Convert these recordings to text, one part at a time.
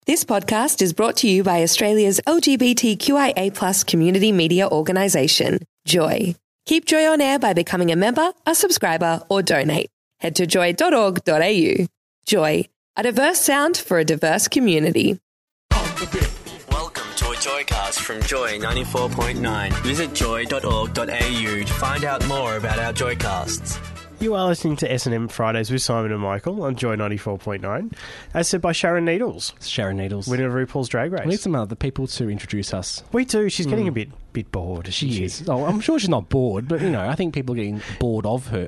This podcast is brought to you by Australia's LGBTQIA+ community media organisation, Joy. Keep Joy on air by becoming a member, a subscriber, or donate. Head to joy.org.au. Joy, a diverse sound for a diverse community. Welcome to a Joycast from Joy 94.9. Visit joy.org.au to find out more about our Joycasts. You are listening to S&M Fridays with Simon and Michael on Joy 94.9, as said by Sharon Needles. Sharon Needles. Winner of RuPaul's Drag Race. We need some other people to introduce us. We do. She's getting a bit bored. She is. Oh, I'm sure she's not bored, but, I think people are getting bored of her.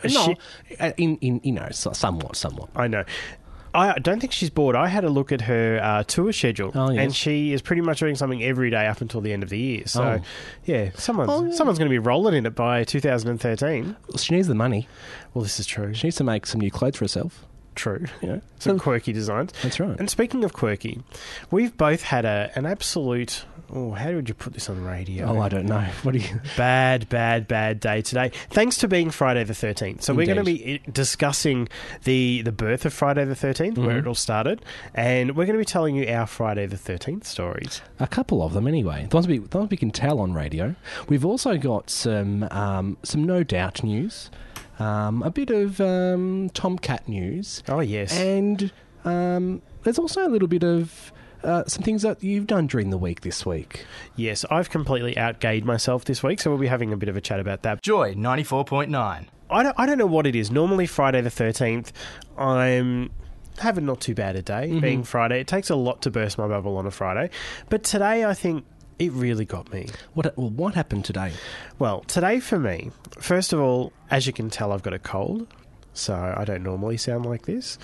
Somewhat. I know. I don't think she's bored. I had a look at her tour schedule, and she is pretty much doing something every day up until the end of the year. So, someone's going to be rolling in it by 2013. Well, she needs the money. Well, this is true. She needs to make some new clothes for herself. True. Some quirky designs. That's right. And speaking of quirky, we've both had an absolute... Oh, how would you put this on the radio? Oh, I don't know. What do you... Bad day today. Thanks to being Friday the 13th. So we're going to be discussing the birth of Friday the 13th, where it all started, and we're going to be telling you our Friday the 13th stories. A couple of them, anyway. The ones we can tell on radio. We've also got some No Doubt news, a bit of Tomcat news. Oh, yes. And there's also a little bit of... some things that you've done during the week this week. Yes, I've completely outgayed myself this week, so we'll be having a bit of a chat about that. Joy 94.9. I don't know what it is. Normally Friday the 13th, I'm having not too bad a day, being Friday. It takes a lot to burst my bubble on a Friday. But today I think it really got me. What happened today? Well, today for me, first of all, as you can tell, I've got a cold, so I don't normally sound like this.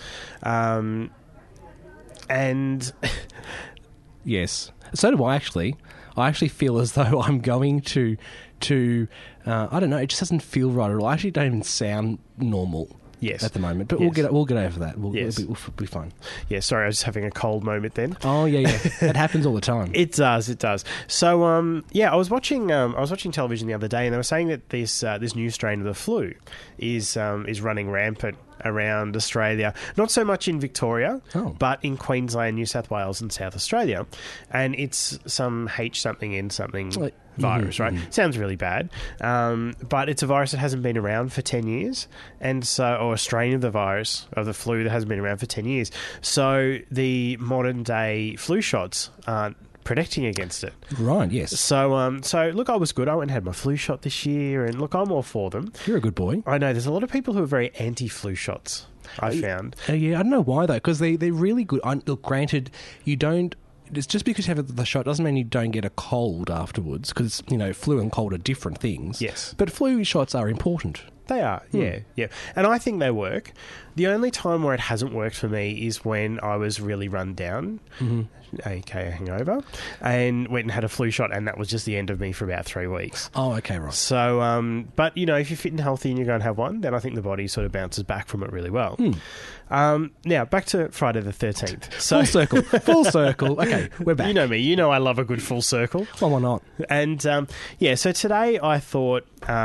And yes, so do I actually. I actually feel as though I'm going to I don't know. It just doesn't feel right at all. I actually don't even sound normal. Yes. At the moment, but yes. we'll get over that. We'll be fine. Yeah, sorry, I was just having a cold moment then. Oh yeah, it happens all the time. It does. So I was watching television the other day, and they were saying that this new strain of the flu is running rampant around Australia. Not so much in Victoria, but in Queensland, New South Wales, and South Australia, and it's some H something N something. Virus, right? Sounds really bad, but it's a virus that hasn't been around for 10 years, or a strain of the virus, of the flu that hasn't been around for 10 years. So the modern day flu shots aren't protecting against it. Right, yes. So look, I was good. I went and had my flu shot this year, and look, I'm all for them. You're a good boy. I know, there's a lot of people who are very anti-flu shots, I found. Yeah, I don't know why, though, because they're really good. Look, granted, you don't... It's just because you have the shot doesn't mean you don't get a cold afterwards, because, flu and cold are different things. Yes. But flu shots are important. They are, yeah. And I think they work. The only time where it hasn't worked for me is when I was really run down, aka hangover, and went and had a flu shot, and that was just the end of me for about 3 weeks. Oh, okay, right. So, but, if you're fit and healthy and you go and have one, then I think the body sort of bounces back from it really well. Now, back to Friday the 13th. So, full circle. Okay, we're back. You know me. You know I love a good full circle. Well, why not? And, so today I thought...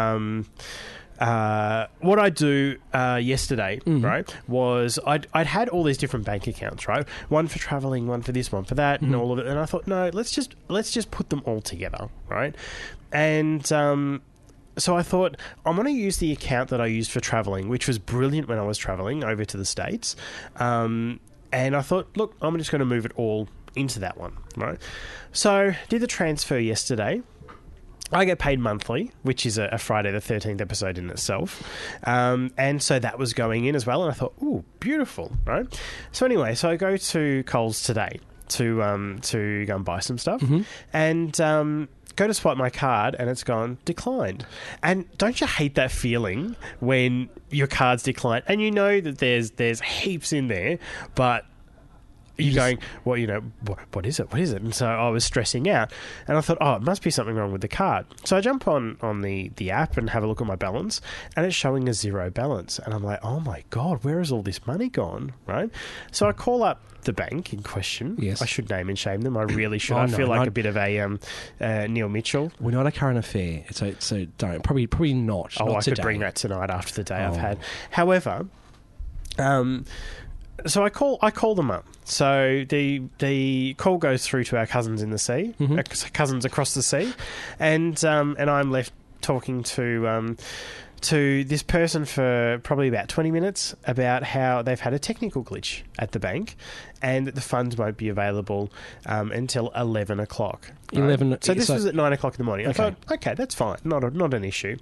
what I do yesterday, right, was I'd had all these different bank accounts, right? One for travelling, one for this, one for that, and all of it. And I thought, no, let's just put them all together, right? And so I thought, I'm going to use the account that I used for travelling, which was brilliant when I was travelling over to the States. And I thought, look, I'm just going to move it all into that one, right? So did the transfer yesterday. I get paid monthly, which is a Friday the 13th episode in itself. And so that was going in as well. And I thought, ooh, beautiful, right? So anyway, so I go to Coles today to go and buy some stuff. And go to swipe my card and it's gone declined. And don't you hate that feeling when your card's declined and you know that there's heaps in there, but you're going, well, what is it? What is it? And so I was stressing out and I thought, it must be something wrong with the card. So I jump on the app and have a look at my balance and it's showing a zero balance. And I'm like, oh my God, where has all this money gone? Right? So I call up the bank in question. Yes. I should name and shame them. I really should. I feel like a bit of a Neil Mitchell. We're not a current affair, so don't. Probably not. Oh, not I today. could bring that tonight after the day I've had. However, So I call them up. So the call goes through to our cousins in the sea, cousins across the sea, and I'm left talking to this person for probably about 20 minutes about how they've had a technical glitch at the bank and that the funds won't be available until 11 o'clock. Right? 11. So this was at 9 o'clock in the morning. I thought, okay, that's fine. Not an issue.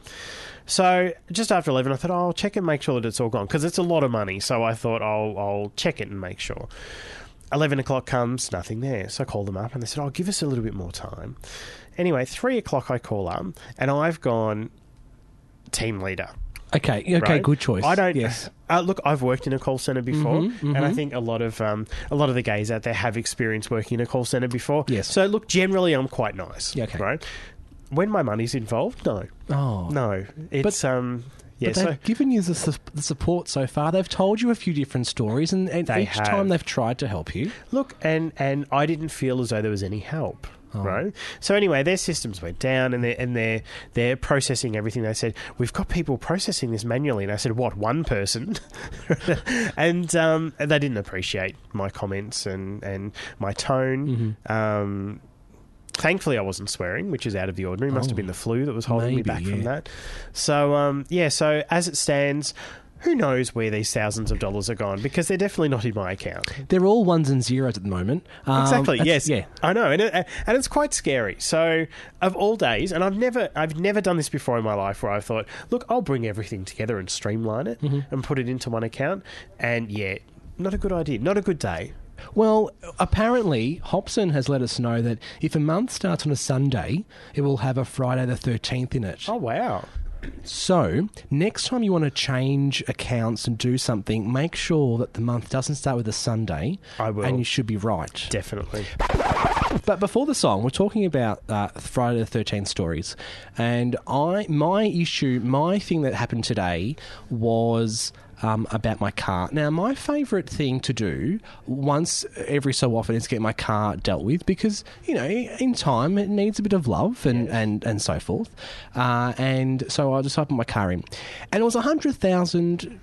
So just after 11, I thought, I'll check and make sure that it's all gone because it's a lot of money. So I thought I'll check it and make sure. 11 o'clock comes, nothing there. So I called them up and they said, give us a little bit more time. Anyway, 3 o'clock I call up and I've gone team leader. Okay, right? Good choice. I don't. Yes. Look, I've worked in a call center before, and I think a lot of the gays out there have experience working in a call center before. Yes. So look, generally, I'm quite nice. Yeah, okay. Right. When my money's involved, no. Oh. No. It's But they've given you the support so far. They've told you a few different stories, and each time they've tried to help you. Look, and I didn't feel as though there was any help. Right. So anyway, their systems went down, and they're processing everything. They said, we've got people processing this manually, and I said, what, one person? and they didn't appreciate my comments and my tone. Thankfully, I wasn't swearing, which is out of the ordinary. Must have been the flu that was holding me back from that. So so as it stands, who knows where these thousands of dollars are gone, because they're definitely not in my account. They're all ones and zeros at the moment. Exactly, yes. Yeah. I know, and it's quite scary. So, of all days, and I've never done this before in my life where I thought, look, I'll bring everything together and streamline it and put it into one account. And, not a good idea. Not a good day. Well, apparently, Hobson has let us know that if a month starts on a Sunday, it will have a Friday the 13th in it. Oh, wow. So, next time you want to change accounts and do something, make sure that the month doesn't start with a Sunday. I will. And you should be right. Definitely. But before the song, we're talking about Friday the 13th stories. And my thing that happened today was about my car. Now, my favourite thing to do once every so often is get my car dealt with because, in time it needs a bit of love and so forth. And so I decided to put my car in. And it was $100,000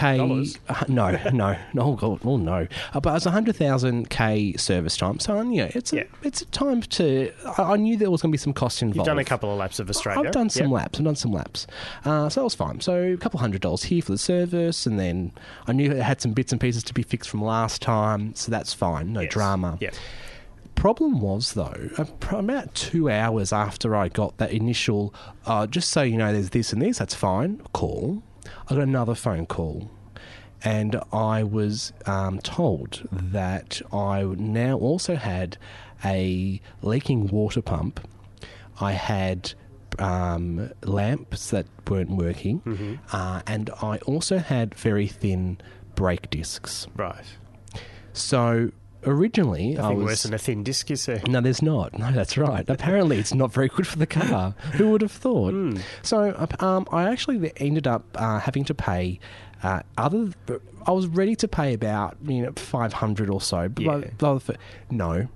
no. Oh God, oh no. But it's $100,000 service time. So it's a time to. I knew there was going to be some costs involved. You've done a couple of laps of Australia. I've done some laps. So that was fine. So a couple $100 here for the service, and then I knew it had some bits and pieces to be fixed from last time. So that's fine. No drama. Yeah. Problem was, though, about 2 hours after I got that initial, just so you know, there's this and this, that's fine, call, I got another phone call, and I was told that I now also had a leaking water pump. I had lamps that weren't working, and I also had very thin brake discs. Right. So originally, Nothing worse than a thin disc, is there? No, there's not. No, that's right. Apparently, it's not very good for the car. Who would have thought? So I actually ended up having to pay I was ready to pay about $500 or so. But no.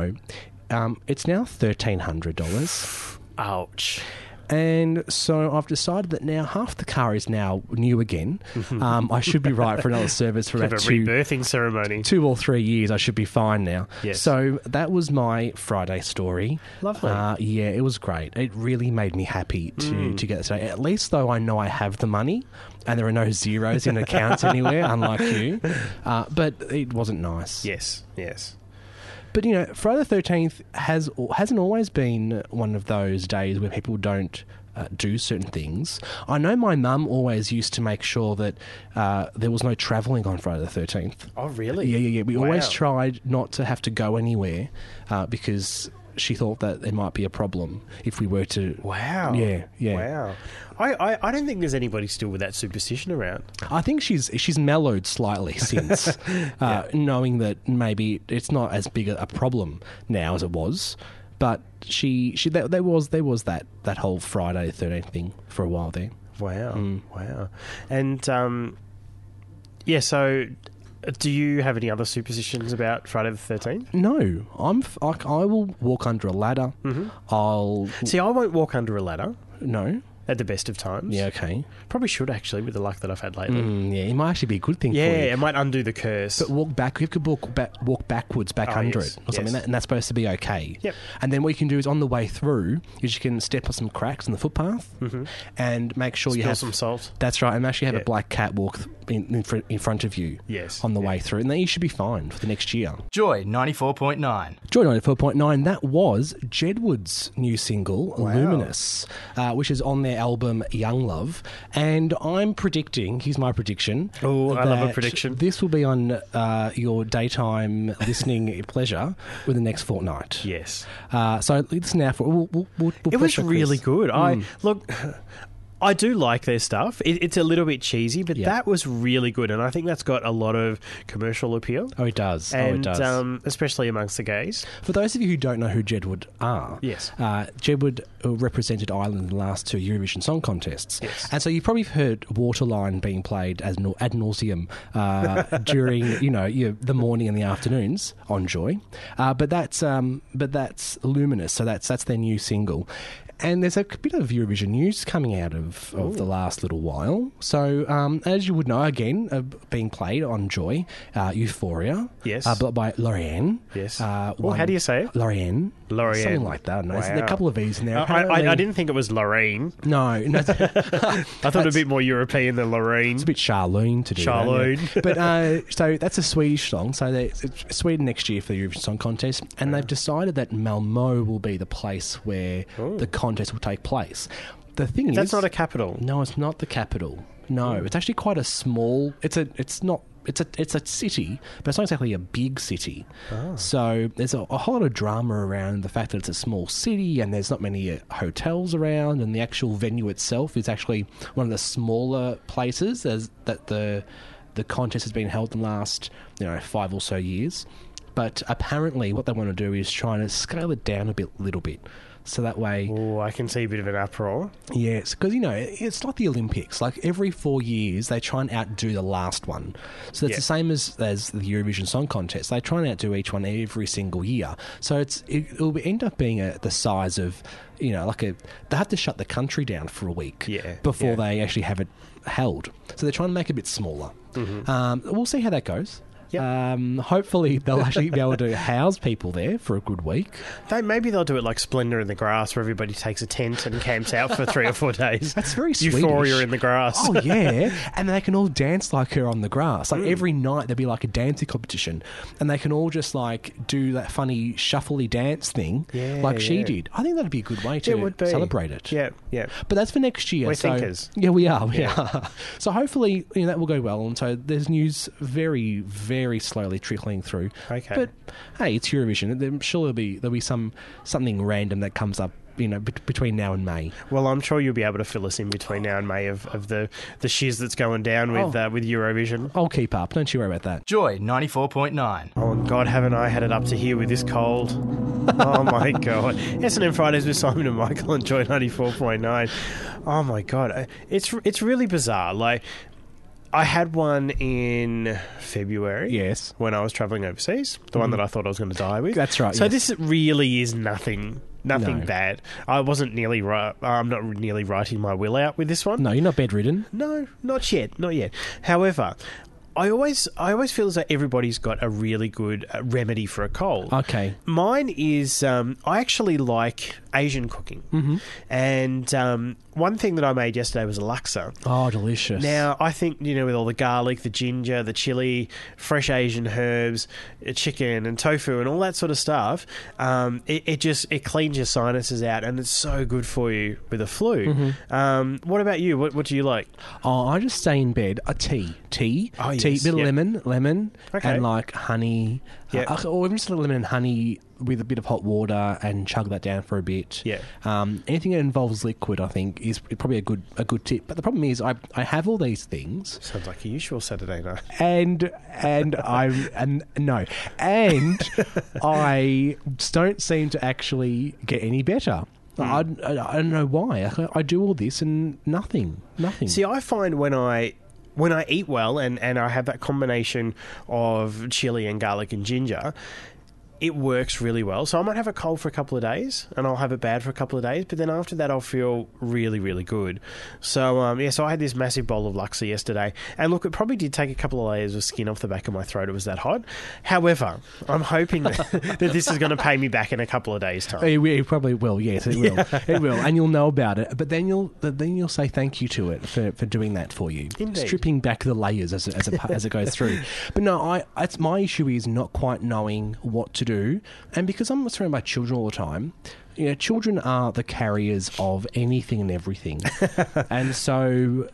It's now $1,300. Ouch. And so I've decided that now half the car is now new again. I should be right for another service for about rebirthing ceremony. 2 or 3 years. I should be fine now. Yes. So that was my Friday story. Lovely. Yeah, it was great. It really made me happy to get this. At least though I know I have the money and there are no zeros in accounts anywhere, unlike you. But it wasn't nice. Yes. But, Friday the 13th hasn't always been one of those days where people don't do certain things. I know my mum always used to make sure that there was no travelling on Friday the 13th. Oh, really? Yeah. We always tried not to have to go anywhere because she thought that there might be a problem if we were to... Wow. Yeah. Wow. I don't think there's anybody still with that superstition around. I think she's mellowed slightly since, knowing that maybe it's not as big a problem now as it was. But there was that whole Friday the 13th thing for a while there. Wow. And so do you have any other superstitions about Friday the 13th? No, I will walk under a ladder. See, I won't walk under a ladder. No. at the best of times. Yeah, okay. Probably should, actually, with the luck that I've had lately. Yeah, it might actually be a good thing for you. Yeah, it might undo the curse. But walk back. You have to walk backwards back under yes, it or something, yes. and that's supposed to be okay. Yep. And then what you can do is on the way through, is you can step on some cracks in the footpath and make sure you Spill have some salt. That's right, and actually have Yeah. a black cat walk in front of you. Yes, on the yeah. way through, and then you should be fine for the next year. Joy 94.9. Joy 94.9, that was Jedward's new single, Luminous, which is on their album Young Love. And I'm predicting, here's my prediction. Oh, I love a that prediction. This will be on your daytime listening pleasure within the next fortnight. Yes. So listen now for we'll It was pressure really Chris. good. Look, I do like their stuff. It's a little bit cheesy, but Yeah. that was really good, and I think that's got a lot of commercial appeal. Oh, it does. And oh, it does. especially amongst the gays. For those of you who don't know who Jedward are, Yes. Jedward represented Ireland in the last two Eurovision Song Contests. Yes. And so you've probably heard Waterline being played as ad nauseum during, the morning and the afternoons on Joy. But that's Luminous, so that's their new single. And there's a bit of Eurovision news coming out of the last little while. So, as you would know, again, being played on Joy, Euphoria. Yes. By Lorraine. Yes. How do you say it? Lorraine. Lorraine. Something like that. No, Wow. There are a couple of E's in there. I Apparently- didn't think it was Lorraine. No. I thought a bit more European than Lorraine. It's a bit Charlene to do. Charlene. That, yeah. But so that's a Swedish song. So it's Sweden next year for the Eurovision Song Contest, and they've decided that Malmö will be the place where the contest will take place. The thing is, That's not a capital. No, it's not the capital. No, it's actually quite a small. It's a city, but it's not exactly a big city. So there's a whole lot of drama around the fact that it's a small city and there's not many hotels around, and the actual venue itself is actually one of the smaller places that the contest has been held in the last 5 or so years. But apparently, what they want to do is try to scale it down a little bit. So that way... Oh, I can see a bit of an uproar. Yes, because, it's like the Olympics. Like, every 4 years, they try and outdo the last one. So it's the same as the Eurovision Song Contest. They try and outdo each one every single year. So it'll end up being the size of, they have to shut the country down for a week before they actually have it held. So they're trying to make it a bit smaller. We'll see how that goes. Yep. Hopefully they'll actually be able to house people there for a good week. Maybe they'll do it like Splendor in the Grass, where everybody takes a tent and camps out for 3 or 4 days. That's very Swedish. Euphoria in the grass. Oh, yeah. And they can all dance like her on the grass. Like every night there'll be like a dancing competition, and they can all just like do that funny shuffly dance thing like she did. I think that'd be a good way to celebrate it. Yeah, yeah. But that's for next year. We're thinkers. Yeah, we are. Yeah. So hopefully that will go well. And so there's news very, very slowly trickling through. Okay. But hey, it's Eurovision. I'm sure there'll be something random that comes up, between now and May. Well, I'm sure you'll be able to fill us in between now and May of the shiz that's going down with Eurovision. I'll keep up. Don't you worry about that. Joy 94.9. Oh, God, haven't I had it up to here with this cold? Oh, my God. S&M Fridays with Simon and Michael on Joy 94.9. Oh, my God. It's really bizarre. Like, I had one in February. Yes. When I was travelling overseas. The one that I thought I was going to die with. That's right, So yes. this really is nothing No. bad. I'm not nearly writing my will out with this one. No, you're not bedridden. No, not yet. However, I always feel as though everybody's got a really good remedy for a cold. Okay. Mine is I actually like Asian cooking. And one thing that I made yesterday was a laksa. Oh, delicious. Now, I think, with all the garlic, the ginger, the chili, fresh Asian herbs, chicken and tofu and all that sort of stuff, it cleans your sinuses out, and it's so good for you with a flu. What about you? What do you like? Oh, I just stay in bed. A tea. Oh, yes, Tea, bit of lemon, Okay. and like honey. Yep. Or even just a little lemon and honey with a bit of hot water, and chug that down for a bit. Yeah. Anything that involves liquid, I think, is probably a good tip. But the problem is, I have all these things, Sounds like a usual Saturday night. and I don't seem to actually get any better. I don't know why. I do all this and nothing. See, I find when I eat well and I have that combination of chili and garlic and ginger, it works really well. So I might have a cold for a couple of days, and I'll have it bad for a couple of days, but then after that I'll feel really, really good. So, so I had this massive bowl of Luxor yesterday, and look, it probably did take a couple of layers of skin off the back of my throat. It was that hot. However, I'm hoping that this is going to pay me back in a couple of days' time. It probably will, yes, it will. It will, and you'll know about it, but then you'll say thank you to it for doing that for you. Indeed. Stripping back the layers as it goes through. But no, my issue is not quite knowing what to do, and because I'm surrounded by children all the time, children are the carriers of anything and everything, and so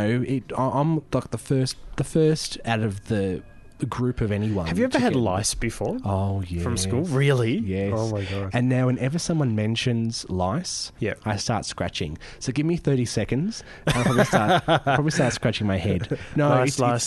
I'm like the first out of the group of anyone. Have you ever had lice before? Oh, yeah. From school? Really? Yes. Oh, my gosh. And now whenever someone mentions lice, I start scratching. So give me 30 seconds, and I'll probably start scratching my head. No, lice.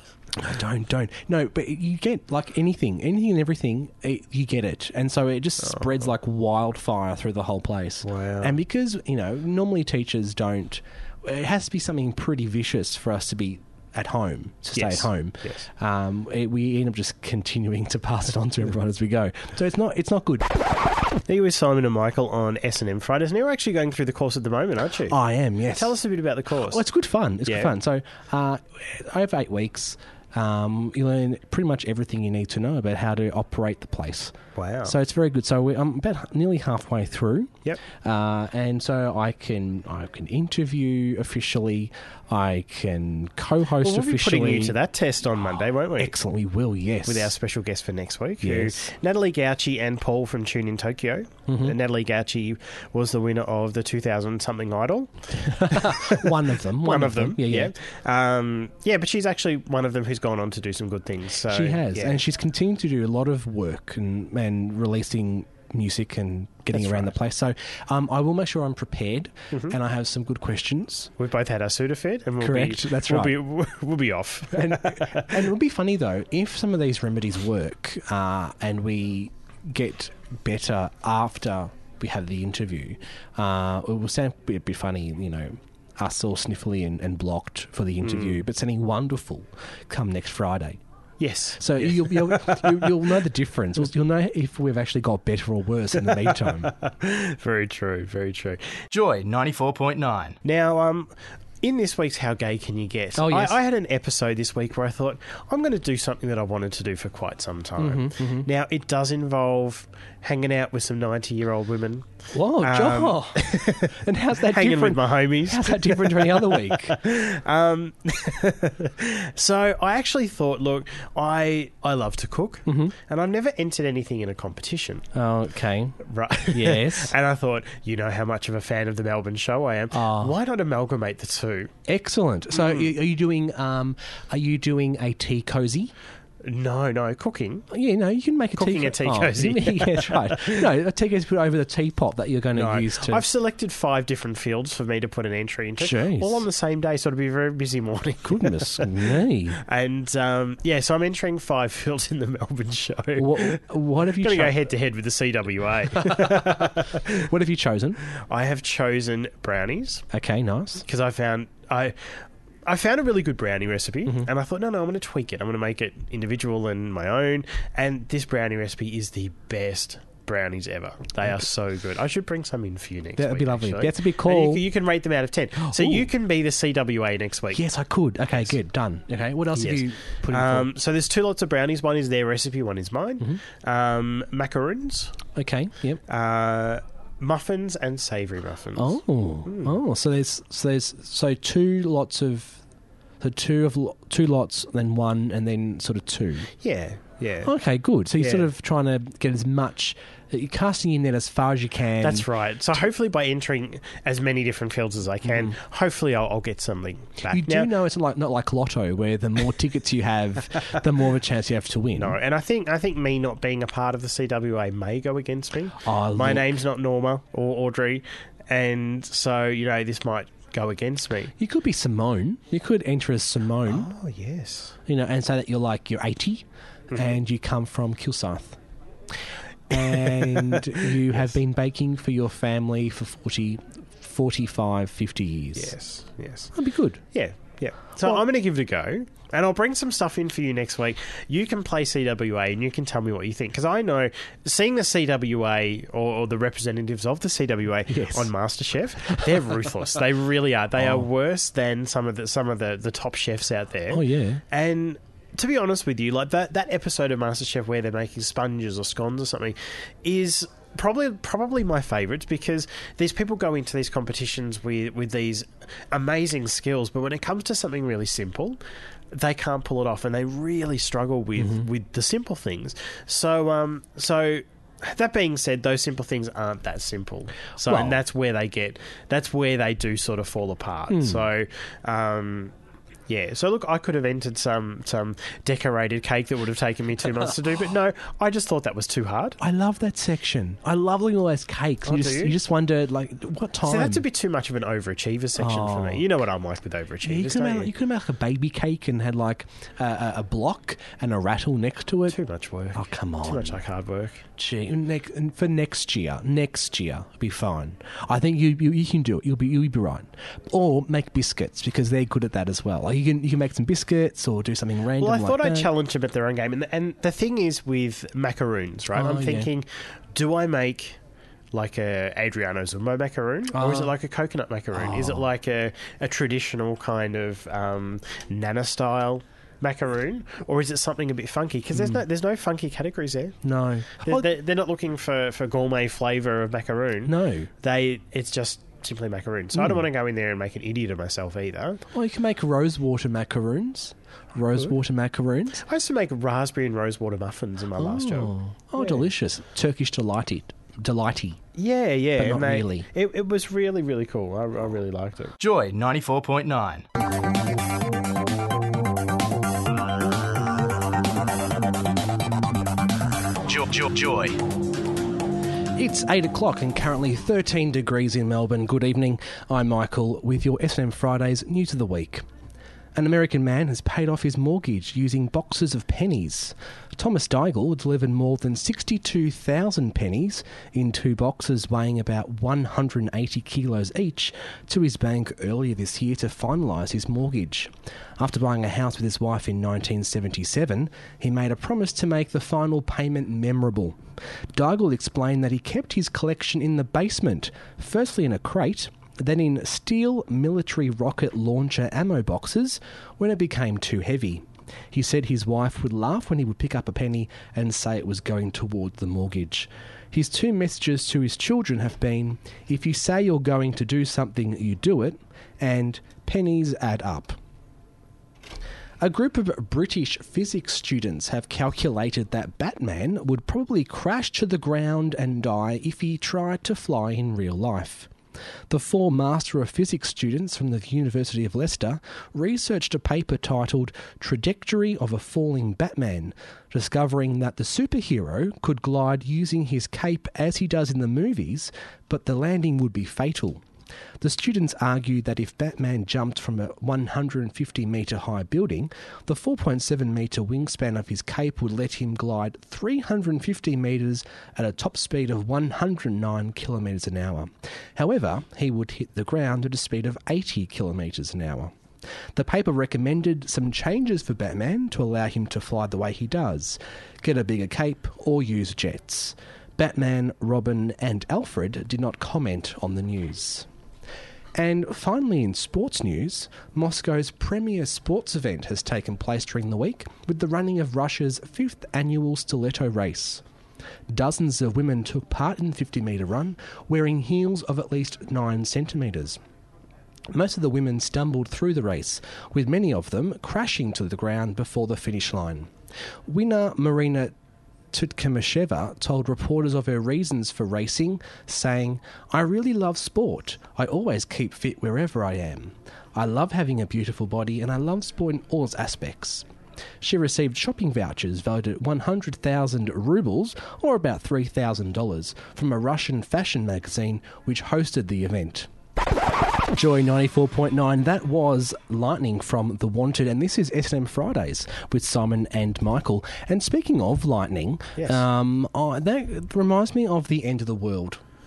Don't. No, but you get, like, anything and everything, you get it. And so it just spreads like wildfire through the whole place. Wow. And because, normally teachers don't... It has to be something pretty vicious for us to be at home, to stay at home. Yes. We end up just continuing to pass it on to everyone as we go. So it's not good. Are you with Simon and Michael on S&M Fridays? And you're actually going through the course at the moment, aren't you? I am, yes. Tell us a bit about the course. Well, it's good fun. It's good fun. So over 8 weeks, you learn pretty much everything you need to know about how to operate the place. Wow. So it's very good. So I'm about nearly halfway through. Yep. And so I can interview officially. I can co-host officially. We'll be putting you to that test on Monday, won't we? Excellent, we will, yes. With our special guest for next week. Yes. Natalie Gauci and Paul from Tune in Tokyo. Mm-hmm. Natalie Gauci was the winner of the 2000-something Idol. One of them. One of them. Yeah. But she's actually one of them who's gone on to do some good things. So, she has, and she's continued to do a lot of work and releasing music and getting around the place. So I will make sure I'm prepared, and I have some good questions. We've both had our Sudafed, and we'll be off. And it would be funny though if some of these remedies work, and we get better after we have the interview. It will sound a bit funny, us all sniffly and blocked for the interview, but sounding wonderful come next Friday. Yes. So you'll know the difference. You'll know if we've actually got better or worse in the meantime. Very true. Very true. Joy 94.9. Now, in this week's How Gay Can You Get? Oh, yes. I had an episode this week where I thought, I'm going to do something that I wanted to do for quite some time. Now, it does involve hanging out with some 90-year-old women. Whoa, and how's that hanging different? with my homies. How's that different to any other week? So I actually thought, look, I love to cook, and I've never entered anything in a competition. Okay. Right. Yes. And I thought, you know how much of a fan of the Melbourne show I am. Why not amalgamate the two? Excellent. So are you doing a tea cozy? No, cooking. Yeah, no, you can make Cooking a tea cozy. Yeah, that's right. No, a tea cozy put over the teapot that you're going to use to... I've selected 5 different fields for me to put an entry into. Jeez. All on the same day, so it'll be a very busy morning. Goodness me. And, so I'm entering 5 fields in the Melbourne show. What have you chosen? Going to go head-to-head with the CWA. What have you chosen? I have chosen brownies. Okay, nice. Because I found a really good brownie recipe, and I thought, no, I'm going to tweak it. I'm going to make it individual and my own. And this brownie recipe is the best brownies ever. They are so good. I should bring some in for you next week. That'd be lovely. Actually. That's a bit cool. You can rate them out of 10. So you can be the CWA next week. Yes, I could. Okay, good. Done. Okay, what else have you put in for? So there's 2 lots of brownies. One is their recipe, one is mine. Macaroons. Okay, yep. Muffins and savoury muffins. So there's 2 lots of... So 2 lots, then 1, and then sort of 2. Yeah. Okay, good. So you're sort of trying to get as much... You're casting your net as far as you can. That's right. So hopefully by entering as many different fields as I can, hopefully I'll get something back. You do know it's not like Lotto, where the more tickets you have, the more of a chance you have to win. No, and I think me not being a part of the CWA may go against me. My name's not Norma or Audrey, and so, this might go against me. You could be Simone. You could enter as Simone. Oh, yes. And say that you're 80 and you come from Kilsyth. And you have been baking for your family for 45, 50 years. Yes. That'd be good. Yeah. So I'm going to give it a go. And I'll bring some stuff in for you next week. You can play CWA and you can tell me what you think. Because I know seeing the CWA or the representatives of the CWA on MasterChef, they're ruthless. They really are. They are worse than some of the top chefs out there. Oh, yeah. And to be honest with you, like that episode of MasterChef where they're making sponges or scones or something is probably my favourites, because these people go into these competitions with these amazing skills, but when it comes to something really simple, they can't pull it off, and they really struggle with the simple things. So that being said, those simple things aren't that simple. So and that's where they do sort of fall apart. So yeah, so look, I could have entered some decorated cake that would have taken me 2 months to do, but no, I just thought that was too hard. I love that section. I love looking at all those cakes. You just wonder, like, what time? So that's a bit too much of an overachiever section for me. You know what I'm like with overachievers, you could make like a baby cake and had like a block and a rattle next to it. Too much work. Oh, come on. Too much like hard work. Gee, and for next year, it'll be fine. I think you can do it. You'll be right. Or make biscuits, because they're good at that as well. Like you can make some biscuits or do something random. Well, I thought I'd challenge them at their own game, and the thing is with macaroons, right? I'm thinking, do I make like a Adriano Zumbo macaroon, or is it like a coconut macaroon? Is it like a traditional kind of Nana style macaroon, or is it something a bit funky? Because there's no funky categories there. No, they're not looking for gourmet flavour of macaroon. No, it's just simply macaroon. So I don't want to go in there and make an idiot of myself either. Well, you can make rosewater macaroons. I used to make raspberry and rosewater muffins in my last job. Oh, delicious. Turkish delighty. Yeah. But not really. It was really, really cool. I really liked it. Joy 94.9. Joy. It's 8 o'clock and currently 13 degrees in Melbourne. Good evening. I'm Michael with your S&M Fridays News of the Week. An American man has paid off his mortgage using boxes of pennies. Thomas Deigel delivered more than 62,000 pennies in 2 boxes weighing about 180 kilos each to his bank earlier this year to finalise his mortgage. After buying a house with his wife in 1977, he made a promise to make the final payment memorable. Deigel explained that he kept his collection in the basement, firstly in a crate, then in steel military rocket launcher ammo boxes when it became too heavy. He said his wife would laugh when he would pick up a penny and say it was going towards the mortgage. His 2 messages to his children have been, if you say you're going to do something, you do it, and pennies add up. A group of British physics students have calculated that Batman would probably crash to the ground and die if he tried to fly in real life. The 4 Master of Physics students from the University of Leicester researched a paper titled Trajectory of a Falling Batman, discovering that the superhero could glide using his cape as he does in the movies, but the landing would be fatal. The students argued that if Batman jumped from a 150-metre high building, the 4.7-metre wingspan of his cape would let him glide 350 metres at a top speed of 109 kilometres an hour. However, he would hit the ground at a speed of 80 kilometres an hour. The paper recommended some changes for Batman to allow him to fly the way he does, get a bigger cape or use jets. Batman, Robin and Alfred did not comment on the news. And finally, in sports news, Moscow's premier sports event has taken place during the week with the running of Russia's 5th annual stiletto race. Dozens of women took part in the 50-metre run, wearing heels of at least 9 centimetres. Most of the women stumbled through the race, with many of them crashing to the ground before the finish line. Winner Marina Tutkamasheva told reporters of her reasons for racing, saying, "I really love sport. I always keep fit wherever I am. I love having a beautiful body and I love sport in all its aspects." She received shopping vouchers valued at 100,000 rubles, or about $3,000, from a Russian fashion magazine which hosted the event. Joy 94.9, that was Lightning from The Wanted, and this is S&M Fridays with Simon and Michael. And speaking of lightning, yes. That reminds me of the end of the world.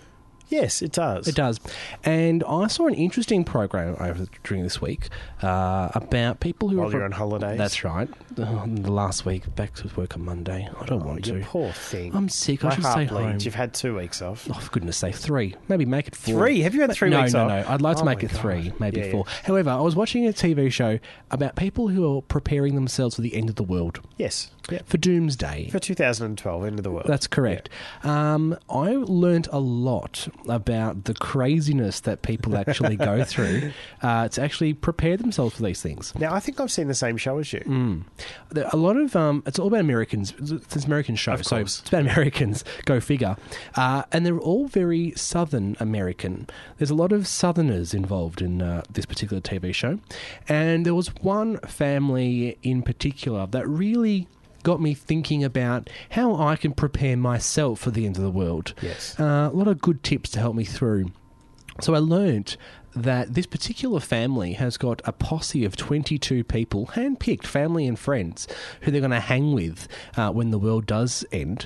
Yes, it does. It does. And I saw an interesting program during this week about people who While are... you're on holidays. That's right. The last week, back to work on Monday. I don't want You to. poor thing. I'm sick. My I should heart stay bleeds. home. You've had 2 weeks off. Oh, for goodness sake, 3. Maybe make it 4. 3? Have you had 3 weeks off? No. I'd like to Oh make my it 3, God. maybe Yeah, 4. However, I was watching a TV show about people who are preparing themselves for the end of the world, Yes. Yeah. for Doomsday. For 2012, end of the world. That's correct. I learnt a lot about the craziness that people actually go through to actually prepare themselves for these things. Now, I think I've seen the same show as you. A lot of it's all about Americans. It's an American show, Of so course. it's about Americans. Go figure. And they're all very Southern American. There's a lot of Southerners involved in this particular TV show, and there was one family in particular that really got me thinking about how I can prepare myself for the end of the world. Yes. A lot of good tips to help me through. So I learnt that this particular family has got a posse of 22 people, handpicked family and friends, who they're going to hang with when the world does end.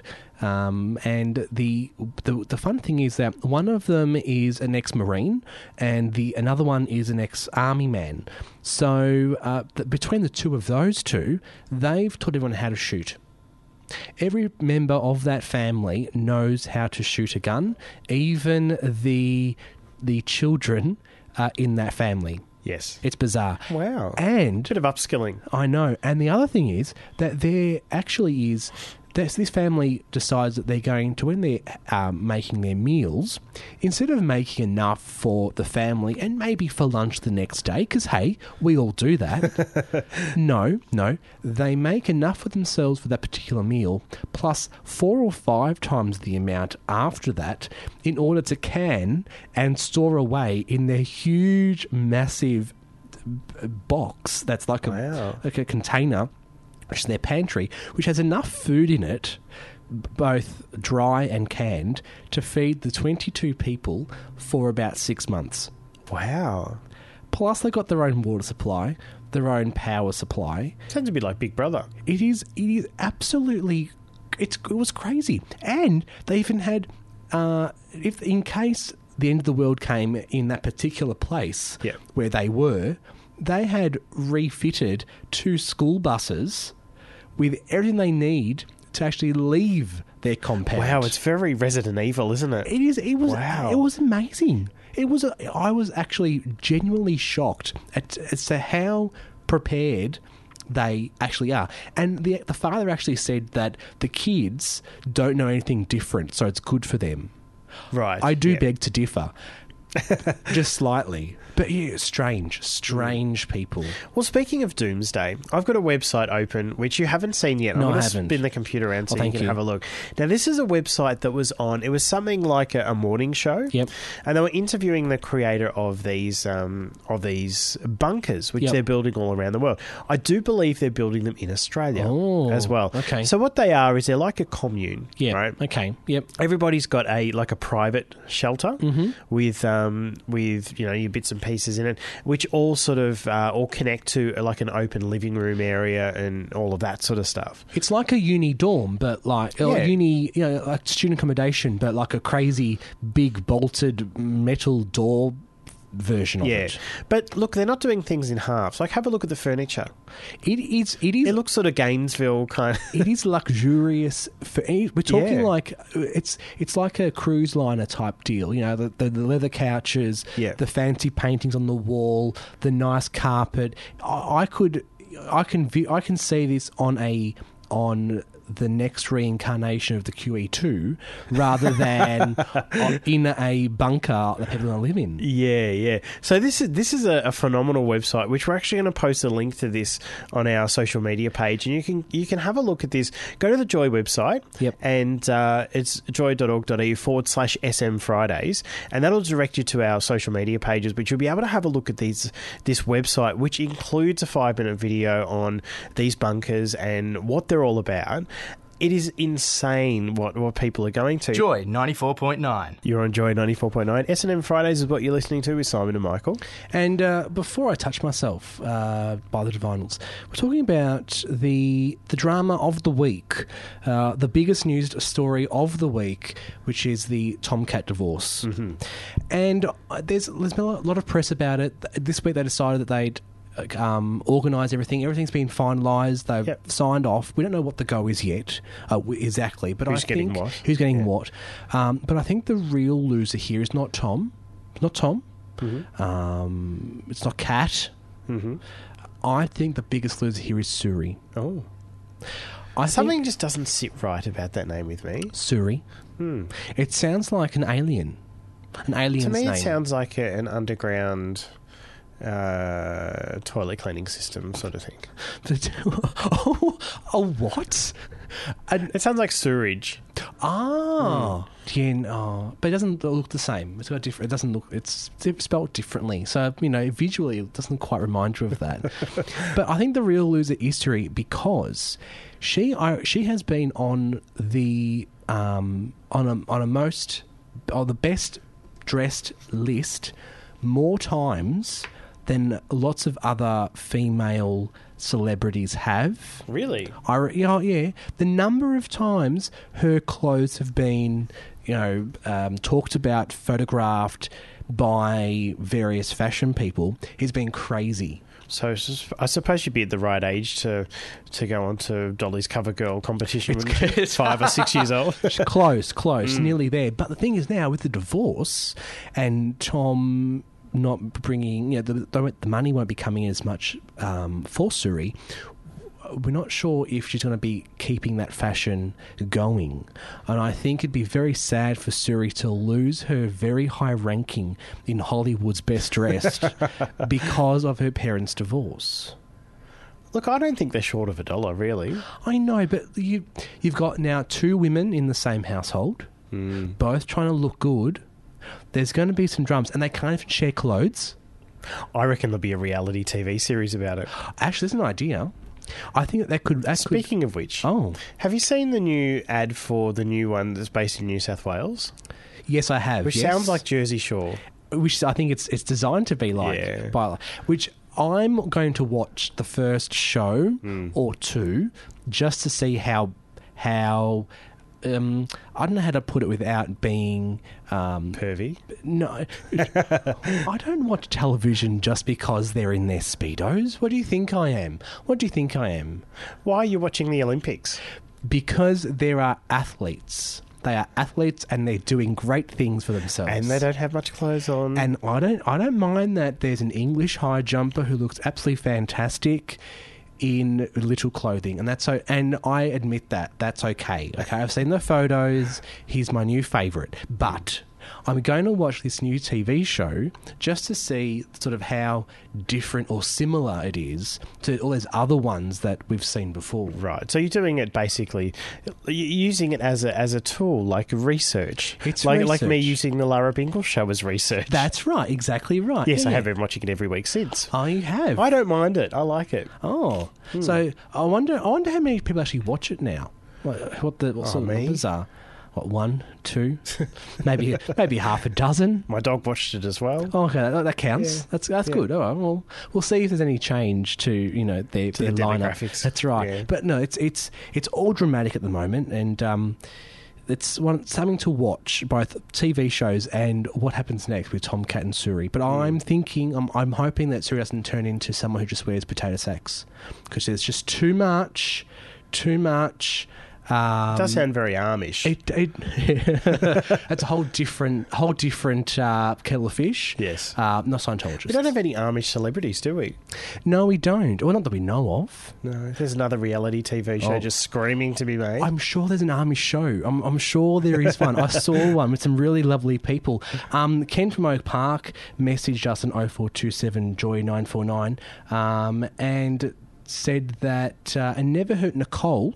And the fun thing is that one of them is an ex-Marine and another one is an ex-Army man. So between the two of those two, they've taught everyone how to shoot. Every member of that family knows how to shoot a gun, even the children in that family. Yes. It's bizarre. Wow. And Bit of upskilling. I know. And the other thing is that there actually is... This family decides that they're going to, when they're making their meals, instead of making enough for the family and maybe for lunch the next day, because, hey, we all do that. No. They make enough for themselves for that particular meal, plus 4 or 5 times the amount after that, in order to can and store away in their huge, massive box that's like a container, which is their pantry, which has enough food in it, both dry and canned, to feed the 22 people for about 6 months. Wow. Plus, they got their own water supply, their own power supply. Sounds a bit like Big Brother. It is absolutely... It was crazy. And they even had... if in case the end of the world came in that particular place where they were, they had refitted 2 school buses with everything they need to actually leave their compound. Wow, it's very Resident Evil, isn't it? It is. It was. Wow. It was amazing. It was. I was actually genuinely shocked as to how prepared they actually are. And the father actually said that the kids don't know anything different, so it's good for them. Right. I do beg to differ. Just slightly. But yeah, strange people. Well, speaking of Doomsday, I've got a website open which you haven't seen yet. No, I'm I going to haven't. spin the computer around so you thank can you. have a look. Now, this is a website that was on, it was something like a morning show. Yep. And they were interviewing the creator of these bunkers, which they're building all around the world. I do believe they're building them in Australia as well. Okay. So what they are is they're like a commune. Yeah. Right? Okay. Yep. Everybody's got a private shelter with your bits and pieces in it, which all sort of all connect to like an open living room area and all of that sort of stuff. It's like a uni dorm, but like like student accommodation, but like a crazy big bolted metal door version of it. But look, they're not doing things in halves. Like, have a look at the furniture. It is. It looks sort of Gainesville kind of. It is luxurious. We're talking like it's like a cruise liner type deal. You know, the leather couches, the fancy paintings on the wall, the nice carpet. I can see this on the next reincarnation of the QE2 rather than in a bunker that people are going to live in. Yeah. So this is a phenomenal website, which we're actually going to post a link to this on our social media page, and you can have a look at this. Go to the Joy website, and it's joy.org.au/SM Fridays, and that'll direct you to our social media pages, which you'll be able to have a look at this website, which includes a 5-minute video on these bunkers and what they're all about. It is insane what people are going to. Joy 94.9. You're on Joy 94.9. S&M Fridays is what you're listening to with Simon and Michael. And before I touch myself by the Divinals, we're talking about the drama of the week, the biggest news story of the week, which is the Tomcat divorce. Mm-hmm. And there's been a lot of press about it. This week they decided that they'd organise everything. Everything's been finalised. They've signed off. We don't know what the go is yet exactly. But who's getting what? But I think the real loser here is not Tom. It's not Tom. Mm-hmm. It's not Kat. Mm-hmm. I think the biggest loser here is Suri. Oh. Something just doesn't sit right about that name with me. Suri. It sounds like an alien. An alien's name. To me, it sounds like an underground toilet cleaning system sort of thing. What? It sounds like sewerage. But it doesn't look the same. It's got different. It doesn't look. It's spelled differently. So visually, it doesn't quite remind you of that. But I think the real loser is Suri because she has been on the the best dressed list more times than lots of other female celebrities have. Really? Yeah. The number of times her clothes have been, talked about, photographed by various fashion people has been crazy. So I suppose you'd be at the right age to go on to Dolly's Cover Girl competition when you're 5 or 6 years old. Close, nearly there. But the thing is now with the divorce and Tom not bringing, the money won't be coming as much for Suri. We're not sure if she's going to be keeping that fashion going. And I think it'd be very sad for Suri to lose her very high ranking in Hollywood's Best Dressed because of her parents' divorce. Look, I don't think they're short of $1, really. I know, but you've got now 2 women in the same household, both trying to look good. There's going to be some dramas, and they can't even share clothes. I reckon there'll be a reality TV series about it. Actually, there's an idea. I think that could... Speaking of which, have you seen the new ad for the new one that's based in New South Wales? Yes, I have. Which sounds like Jersey Shore. Which I think it's designed to be like. Yeah. Which I'm going to watch the first show or 2 just to see how I don't know how to put it without being... pervy? No. I don't watch television just because they're in their Speedos. What do you think I am? Why are you watching the Olympics? Because there are athletes. They are athletes and they're doing great things for themselves. And they don't have much clothes on. And I don't mind that there's an English high jumper who looks absolutely fantastic in little clothing, and and I admit that's okay. I've seen the photos. He's my new favourite, but I'm going to watch this new TV show just to see sort of how different or similar it is to all those other ones that we've seen before. Right. So you're doing it basically, you're using it as a tool, like research. It's like me using the Lara Bingle show as research. That's right. Exactly right. Yes, I have been watching it every week since. Oh, you have? I don't mind it. I like it. Oh. So I wonder how many people actually watch it now. What sort of numbers are? What, 1, 2, maybe half a dozen. My dog watched it as well. Oh, okay, that counts. Yeah. That's good. All right, well, we'll see if there's any change to their lineup. Demographics. That's right. Yeah. But no, it's all dramatic at the moment, and it's something to watch, both TV shows and what happens next with Tom, Kat, and Suri. But I'm thinking, I'm hoping that Suri doesn't turn into someone who just wears potato sacks, because there's just too much. It does sound very Amish. It's a whole different kettle of fish. Yes. Not Scientologists. We don't have any Amish celebrities, do we? No, we don't. Well, not that we know of. No. There's another reality TV show just screaming to be made. I'm sure there's an Amish show. I'm sure there is one. I saw one with some really lovely people. Ken from Oak Park messaged us on 0427 Joy 949 and said that and never heard Nicole.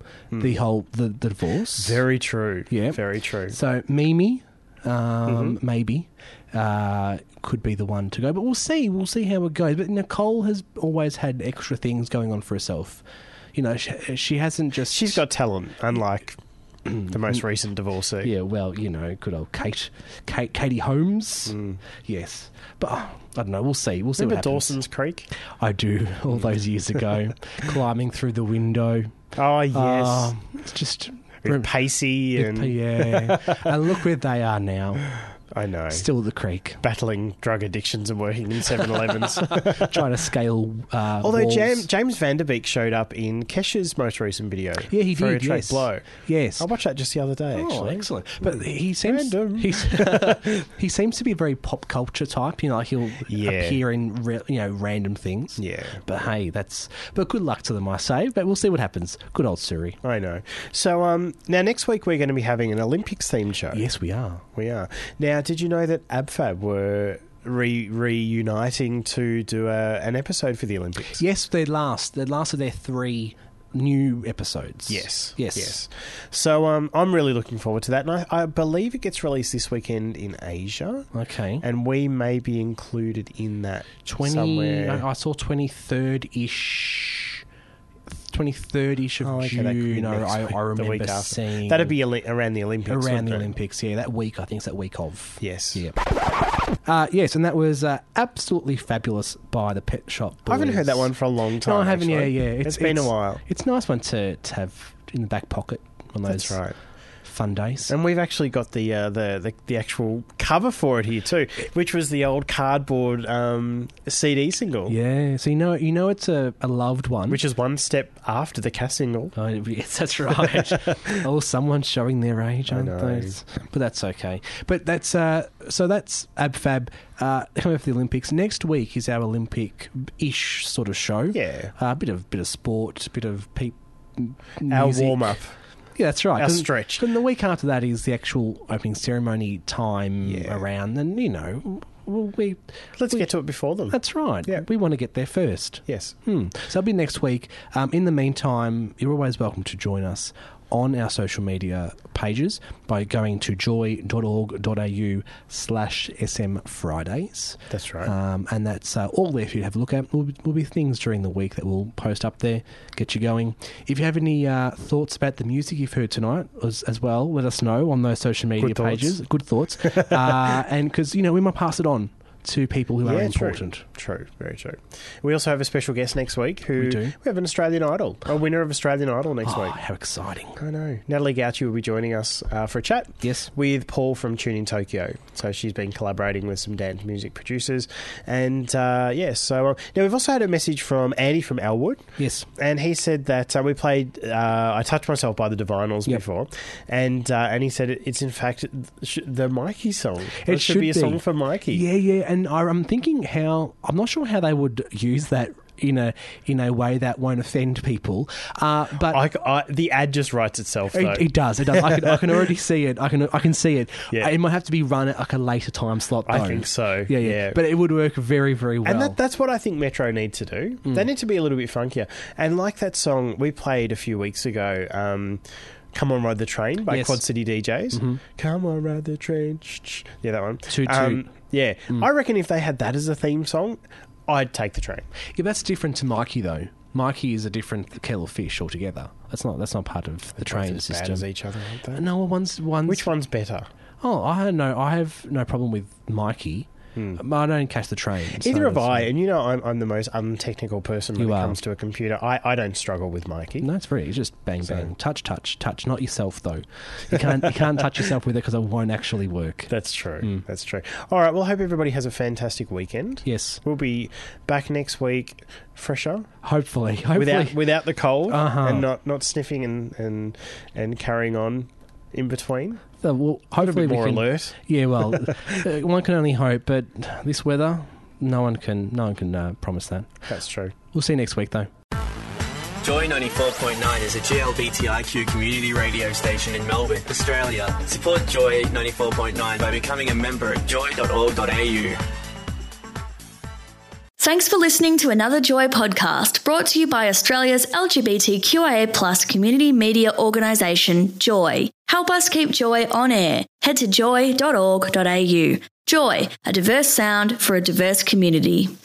The divorce. Very true. Yeah. Very true. So Mimi, maybe, could be the one to go. But we'll see. We'll see how it goes. But Nicole has always had extra things going on for herself. she hasn't just... She's got talent, unlike the most recent divorcee. Yeah, well, good old Katie Holmes. Yes. But I don't know, we'll see. We'll see Remember what happens. Dawson's Creek? I do, all those years ago. Climbing through the window. Oh, yes. It's just... With Pacey and... Yeah. And look where they are now. I know. Still at the creek. Battling drug addictions and working in 7-Elevens. Trying to scale Although walls. James Van Der Beek showed up in Kesha's most recent video. Yeah, he for did, A Track yes. Blow. Yes. I watched that just the other day, actually. Oh, excellent. But he seems Random. he seems to be a very pop culture type. Like he'll appear in random things. Yeah. But hey, but good luck to them, I say. But we'll see what happens. Good old Suri. I know. So now next week we're going to be having an Olympics themed show. Yes, we are. We are. Now, did you know that AbFab were reuniting to do an episode for the Olympics? Yes, they lasted their 3 new episodes. Yes. So I'm really looking forward to that, and I believe it gets released this weekend in Asia. Okay. And we may be included in that somewhere. I saw 23rd-ish. 23rd-ish of June. I remember seeing... That'd be around the Olympics. Around the Olympics, yeah. That week, I think it's that week of. Yes. Yeah. Yes, and that was absolutely fabulous by the Pet Shop Boys. I haven't heard that one for a long time. No, I haven't. Actually. Yeah. It's been a while. It's a nice one to have in the back pocket on those That's right. fun days. And we've actually got the actual cover for it here too, which was the old cardboard CD single. Yeah, so you know it's a loved one. Which is one step after the Cass single. Oh, yes, that's right. Oh, someone's showing their age, aren't know. they? But that's okay. But that's so that's AbFab coming for the Olympics. Next week is our Olympic-ish sort of show. Yeah. A bit of sport, bit of Our music. warm-up. Yeah, that's right. Our stretch. And the week after that is the actual opening ceremony time around. And, Let's get to it before them. That's right. Yeah. We want to get there first. Yes. So that'll be next week. In the meantime, you're always welcome to join us on our social media pages by going to joy.org.au/SM Fridays. That's right. And that's all there for you to have a look at. Will be things during the week that we'll post up there, get you going. If you have any thoughts about the music you've heard tonight as well, let us know on those social media pages. Good thoughts. And because, we might pass it on to people who are important. True, very true. We also have a special guest next week We do. We have an Australian Idol, a winner of Australian Idol next week. How exciting. I know. Natalie Gauci will be joining us for a chat. Yes. With Paul from Tune in Tokyo. So she's been collaborating with some dance music producers. And so now we've also had a message from Andy from Elwood. Yes. And he said that we played I Touched Myself by the Divinals before. And he said it's in fact the Mikey song. It should be a song for Mikey. Yeah. And I'm thinking I'm not sure how they would use that in a way that won't offend people. But the ad just writes itself, though. It does. I can already see it. I can see it. Yeah. It might have to be run at like a later time slot, though. I think so. Yeah. But it would work very, very well. And that's what I think Metro need to do. They need to be a little bit funkier. And like that song we played a few weeks ago, Come On Ride the Train by Quad City DJs. Mm-hmm. Come on, ride the train. Yeah, that one. Toot. Yeah. I reckon if they had that as a theme song, I'd take the train. Yeah, that's different to Mikey, though. Mikey is a different kettle of fish altogether. That's not part of the train as system. Bad as each other, aren't they? No, one's. Which one's better? Oh, I don't know. I have no problem with Mikey. I don't catch the train. Either have I, and I'm the most untechnical person when it comes to a computer. I don't struggle with Mikey. No, it's very. It's just bang, bang, touch. Not yourself though. You can't touch yourself with it because it won't actually work. That's true. That's true. All right. Well, I hope everybody has a fantastic weekend. Yes, we'll be back next week, fresher. Hopefully. without the cold and not sniffing and carrying on in between. So, well, hopefully a bit more alert. Yeah, well, one can only hope, but this weather, no one can promise that. That's true. We'll see you next week, though. Joy 94.9 is a GLBTIQ community radio station in Melbourne, Australia. Support Joy 94.9 by becoming a member at joy.org.au. Thanks for listening to another Joy podcast brought to you by Australia's LGBTQIA+ community media organisation, Joy. Help us keep Joy on air. Head to joy.org.au. Joy, a diverse sound for a diverse community.